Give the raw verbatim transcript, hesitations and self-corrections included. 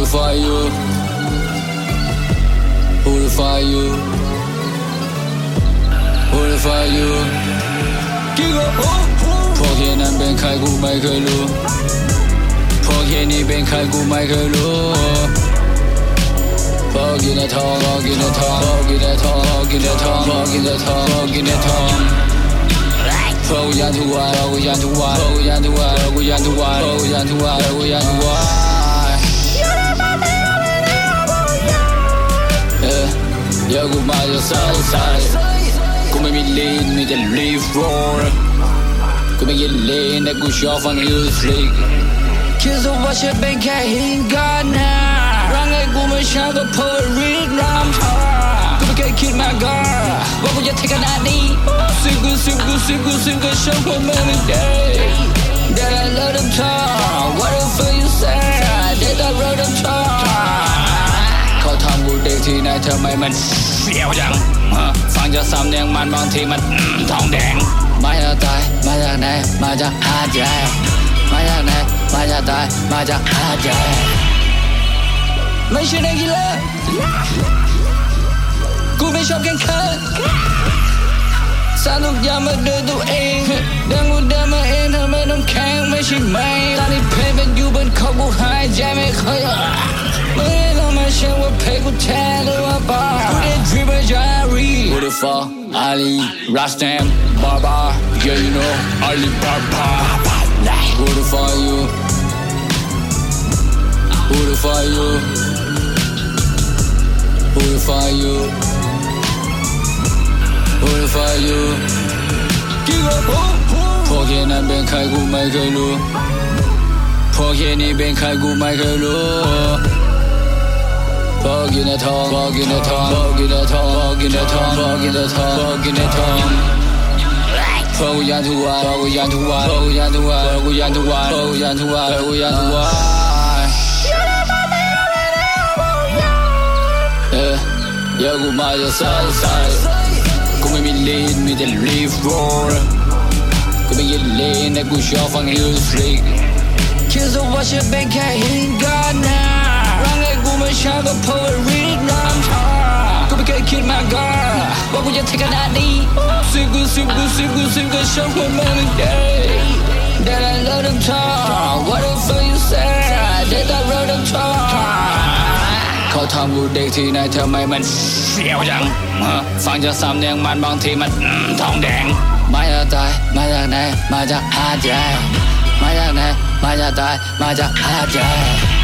fuck you Who the fuck you Who the fuck you พวกเฮียนั้นเป็นใครกูไม่เคยรู้พวกเฮียนี่เป็นใครกูไม่เคยรู้พวกกินแต่ทองพวกกินแต่ทองพวกกินแต่ทองพวกกินแต่ทองพวกกินแต่ทองพวกกินแต่ทองพวกยันทุกวันพวกยันทุกวันพวกยันทุกวันพวกยันทุกวันพวกยันทุกวันพวกยันทุกวันเออเดี๋ยวกูมาจะใส่ใส่กูไม่มีลีนมีแต่ลีฟโรลกูไม่กินลีนแต่กูชอบฟังฮิลสลิกคิดว่าฉันเป็นแค่หินก้อนน้ำร่างกายกูไม่ใช่ก็เพราะรีดน้ำท่ากูไม่เคยคิดมาก่อนว่ากูจะเทขนาดนี้สิกูสิกูสิกูสิกูชอบคนไม่ได้ That I love them talk What the fuck you say That I love them talk เขาทำกูเด็กที่ไหนทำไมมันเสียวจังฟังจากสำเนียงมันบางทีมันทองแดงมาจากตายมาจากไหนมาจากหาดใหญ่มาจากไหนมาจากตายมาจากหาดใหญ่ไม่ใช่นักกีฬากูไม่ชอบแข่งขันสนุกอย่ามาเดินตัวเองเดินกูเดินมาเองทำไมต้องแข่งไม่ใช่ไหมตอนนี้เพลงเป็นอยู่บนคอกูหายใจไม่เคยไม่ได้ต้องมาเชื่อว่าเพลงกูแท้หรือว่าบ้ากูได้ดริบจารี Who the fuck Ali Rastam Barbar Yeah you know Ali Barbar Who the fuck you Who the fuck you Who the fuck you Who the fuck you พวกเฮียนั้นเป็นใครกูไม่เคยรู้พวกเฮียนี่เป็นใครกูไม่เคยรู้พวกกินแต่ทองพวกกินแต่ทองพวกกินแต่ทองพวกกินแต่ทองพวกกินแต่ทองพวกกินแต่ทองพวกกูยันทุกวันพวกกูยันทุกวันพวกกูยันทุกวันพวกกูยันทุกวันพวกกูยันทุกวันพวกกูยันทุกวันเออเดี๋ยวกูมาจะใส่ใส่กูไม่มีลีนมีแต่ลีฟโรลกูไม่กินลีนแต่กูชอบฟังฮิลสลิกคิดว่าฉันเป็นแค่หินก้อนน้ำร่างกายกูไม่ใช่ก็เพราะรีดน้ำท่ากูไม่เคยคิดมาก่อนว่ากูจะเทขนาดนี้สิกูสิกูสิกูสิกูชอบคนไม่ได้ That I love them talk What the fuck you say That I love them talkเขาทำกูเด็กที่ไหนทำไมมันเสียวจังฟังจากสำเนียงมันบางทีมันทองแดงมาจากตายมาจากไหนมาจากหาดใหญ่มาจากไหนมาจากตายมาจากหาดใหญ่